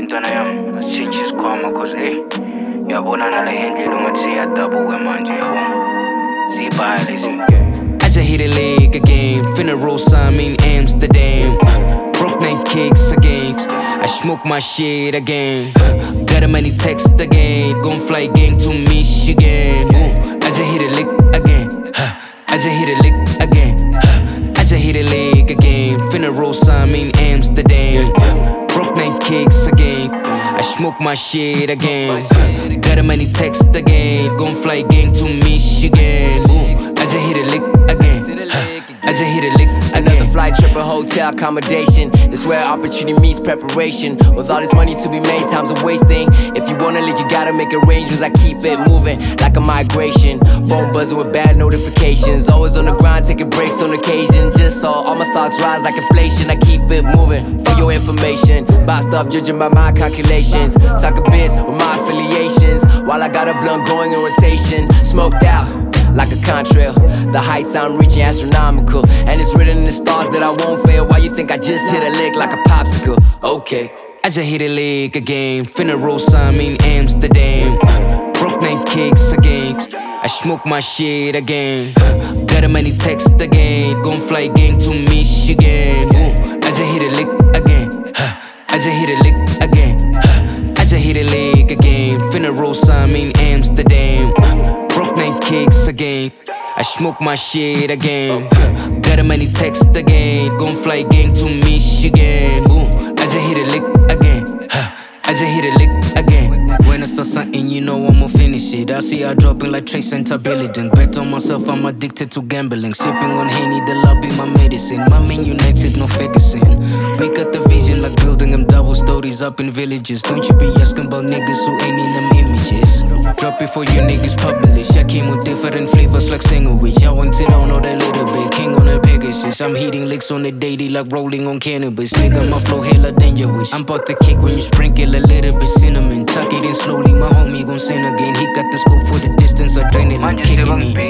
mntwana yami asitshintshe isikhwama cause uyabona nale handle ungathi siyadabuka manje yabo zibhaya lezi. I just hit a leg again, finna roll some in Amsterdam. Broke 9 kicks again, I smoke my shit again. Got a money text again, gon' fly again to Michigan. I just hit a lick again, I just hit a lick again. I just hit a leg again, finna roll some in Amsterdam. Broke 9 kicks again, I smoke my shit again. Got a money text again, gon' fly again to Michigan. I just hit a lick again, I just hit a lick again. Another flight trip, a hotel accommodation. It's where opportunity meets preparation. With all this money to be made, time's a wasting. If you wanna live, you gotta make arrangements. I keep it moving like a migration. Phone buzzing with bad notifications. Always on the grind, taking breaks on occasion. Just saw all my stocks rise like inflation. I keep it moving for your information. Boxed up, judging by my calculations. Talking biz with my affiliations. While I got a blunt going in rotation. Smoked out like a contrail. The heights I'm reaching astronomical. And it's written in the stars that I won't fail. Why you think I just hit a lick like a popsicle? Okay. I just hit a leg again, finna roll some in Amsterdam. Broke 9 kicks again, I smoke my shit again. Got a money text again, gon' fly again to Michigan. I just hit a lick again, I just hit a lick again. I just hit a leg again, finna roll some in Amsterdam. Broke 9 kicks again, I smoke my shit again. Got a money text again, gon' fly again to Michigan. I just hit a lick again, I just hit a lick again. When I start something, you know I'ma finish it. I see I dropping like Trace and Tabillidin. Bet on myself, I'm addicted to gambling. Sipping on Henny, the love be my medicine. My Man United, no Ferguson. We got the vision like building them double stories up in villages. Don't you be asking about niggas who ain't in them images. Drop it for you niggas publish. I came with different flavors like sandwich. I want it on all that little bit. King on the Pegasus. I'm hitting licks on the daily like rolling on cannabis. Nigga, my flow hella dangerous. I'm about to kick when you sprinkle a little bit cinnamon. Tuck it in slowly, my homie gon' sin again. He got the scope for the distance, adrenaline kicking in.